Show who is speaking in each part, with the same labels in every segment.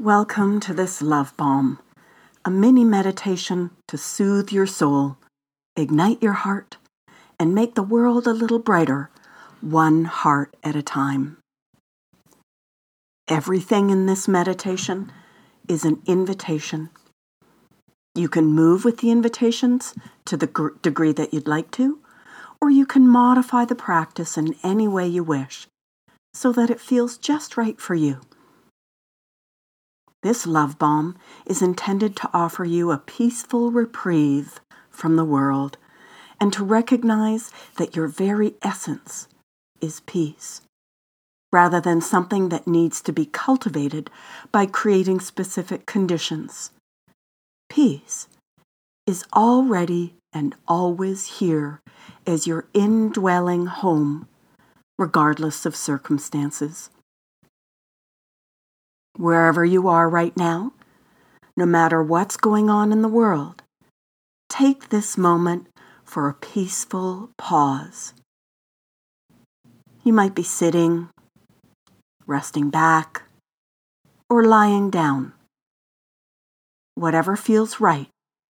Speaker 1: Welcome to this Love Balm, a mini meditation to soothe your soul, ignite your heart, and make the world a little brighter, one heart at a time. Everything in this meditation is an invitation. You can move with the invitations to the degree that you'd like to, or you can modify the practice in any way you wish, so that it feels just right for you. This Love Balm is intended to offer you a peaceful reprieve from the world and to recognize that your very essence is peace, rather than something that needs to be cultivated by creating specific conditions. Peace is already and always here as your indwelling home, regardless of circumstances. Wherever you are right now, no matter what's going on in the world, take this moment for a peaceful pause. You might be sitting, resting back, or lying down. Whatever feels right.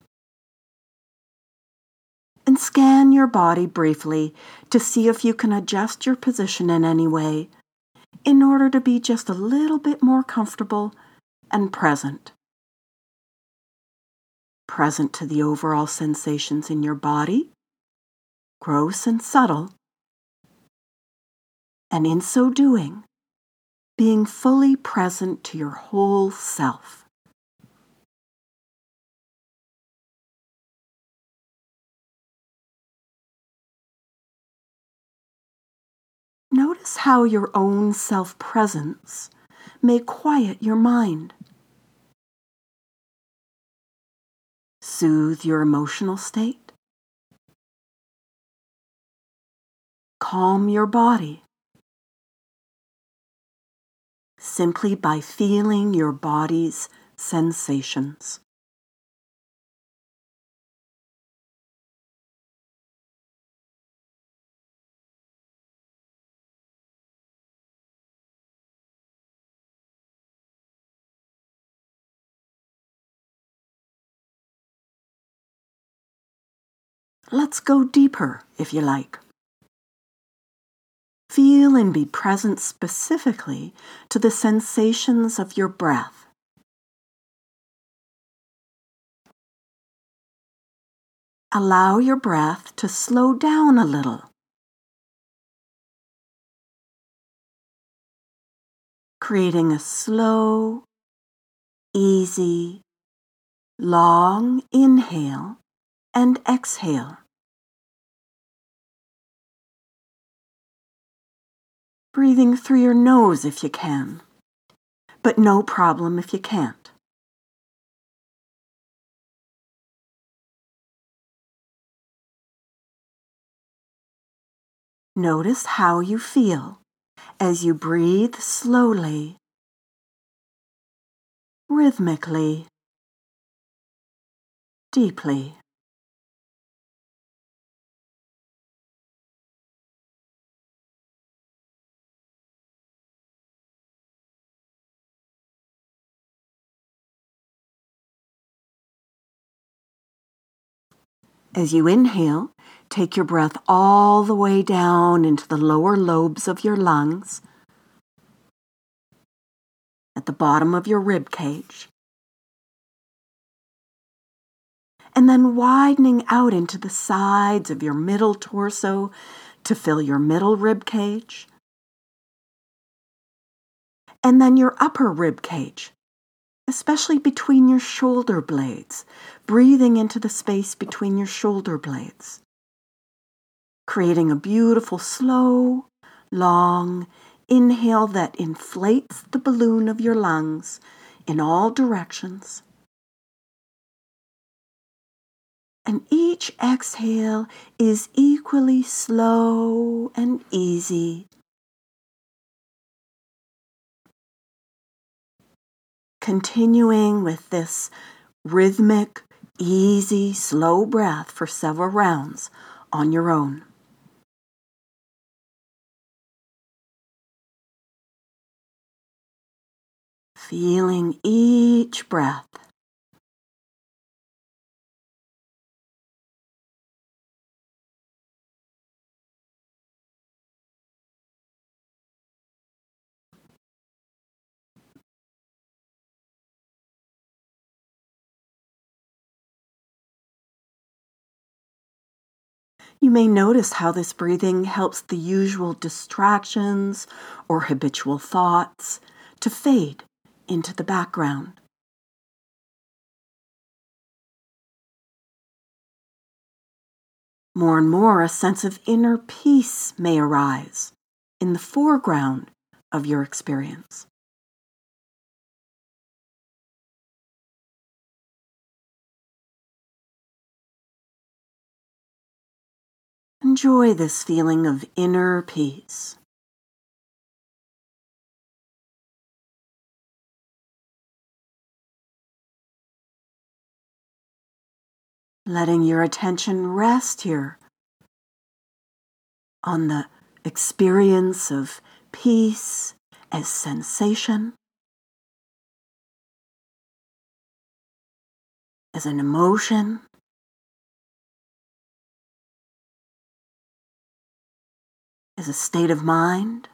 Speaker 1: And scan your body briefly to see if you can adjust your position in any way in order to be just a little bit more comfortable and present. Present to the overall sensations in your body, gross and subtle, and in so doing, being fully present to your whole self. Notice how your own self-presence may quiet your mind, soothe your emotional state, calm your body, simply by feeling your body's sensations. Let's go deeper, if you like. Feel and be present specifically to the sensations of your breath. Allow your breath to slow down a little, creating a slow, easy, long inhale and exhale. Breathing through your nose if you can, but no problem if you can't. Notice how you feel as you breathe slowly, rhythmically, deeply. As you inhale, take your breath all the way down into the lower lobes of your lungs, at the bottom of your rib cage, and then widening out into the sides of your middle torso to fill your middle rib cage, and then your upper rib cage, especially between your shoulder blades, breathing into the space between your shoulder blades, creating a beautiful, slow, long inhale that inflates the balloon of your lungs in all directions. And each exhale is equally slow and easy. Continuing with this rhythmic, easy, slow breath for several rounds on your own. feeling each breath. You may notice how this breathing helps the usual distractions or habitual thoughts to fade into the background. More and more, a sense of inner peace may arise in the foreground of your experience. Enjoy this feeling of inner peace. Letting your attention rest here on the experience of peace as sensation, as an emotion, as a state of mind.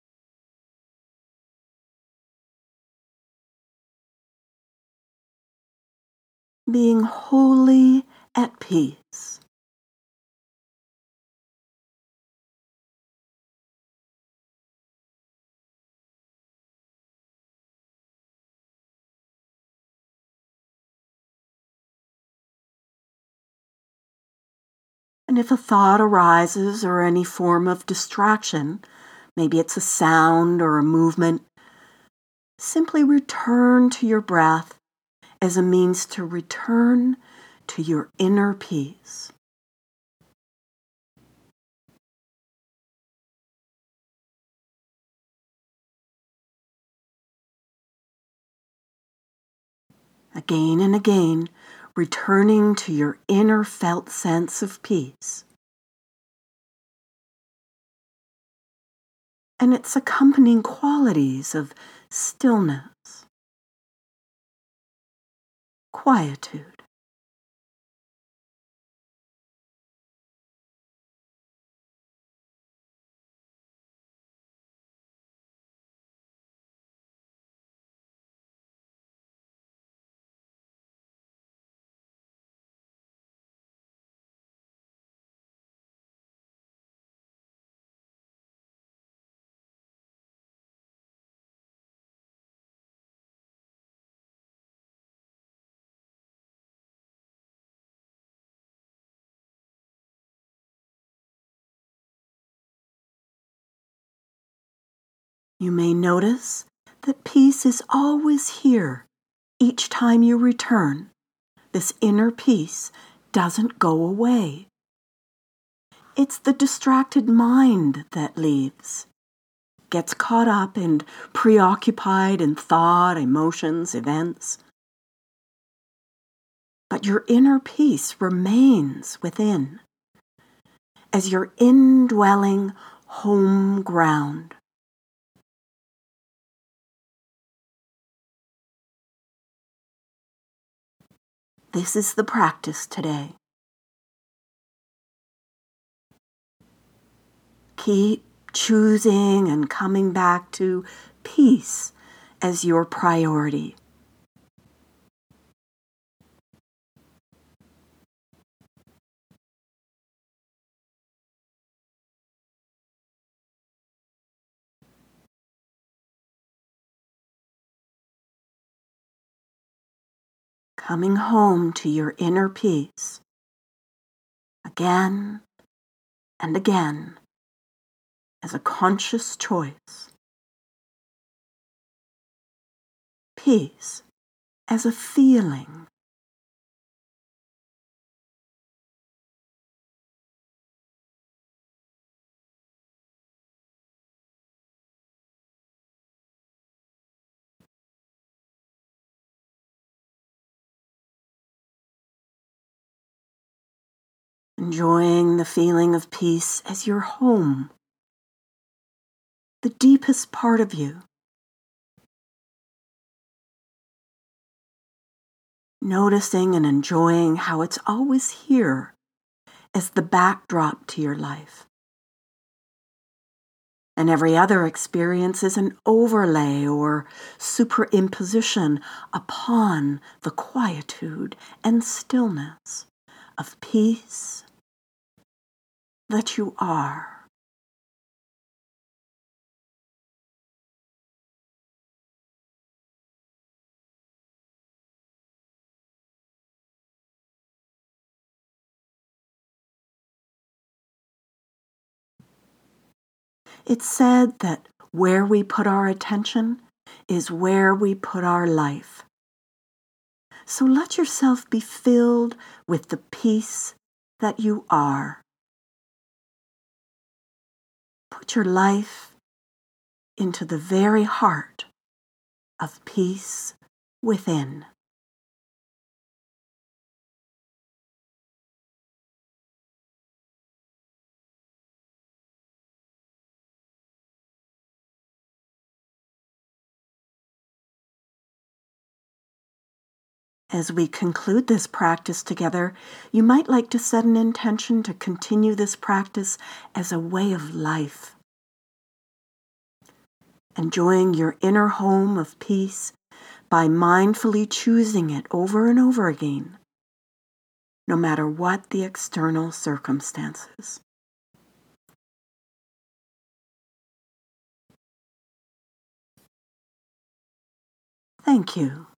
Speaker 1: Being wholly at peace. And if a thought arises or any form of distraction, maybe it's a sound or a movement, simply return to your breath as a means to return to your inner peace. Again and again, returning to your inner felt sense of peace and its accompanying qualities of stillness, quietude, You may notice that peace is always here each time you return. This inner peace doesn't go away. It's the distracted mind that leaves, gets caught up and preoccupied in thought, emotions, events. But your inner peace remains within as your indwelling home ground. This is the practice today. Keep choosing and coming back to peace as your priority. Coming home to your inner peace again and again as a conscious choice. Peace as a feeling. Enjoying the feeling of peace as your home, the deepest part of you. noticing and enjoying how it's always here as the backdrop to your life. And every other experience is an overlay or superimposition upon the quietude and stillness of peace that you are. It's said that where we put our attention is where we put our life. So let yourself be filled with the peace that you are. Put your life into the very heart of peace within. As we conclude this practice together, you might like to set an intention to continue this practice as a way of life. Enjoying your inner home of peace by mindfully choosing it over and over again, no matter what the external circumstances. Thank you.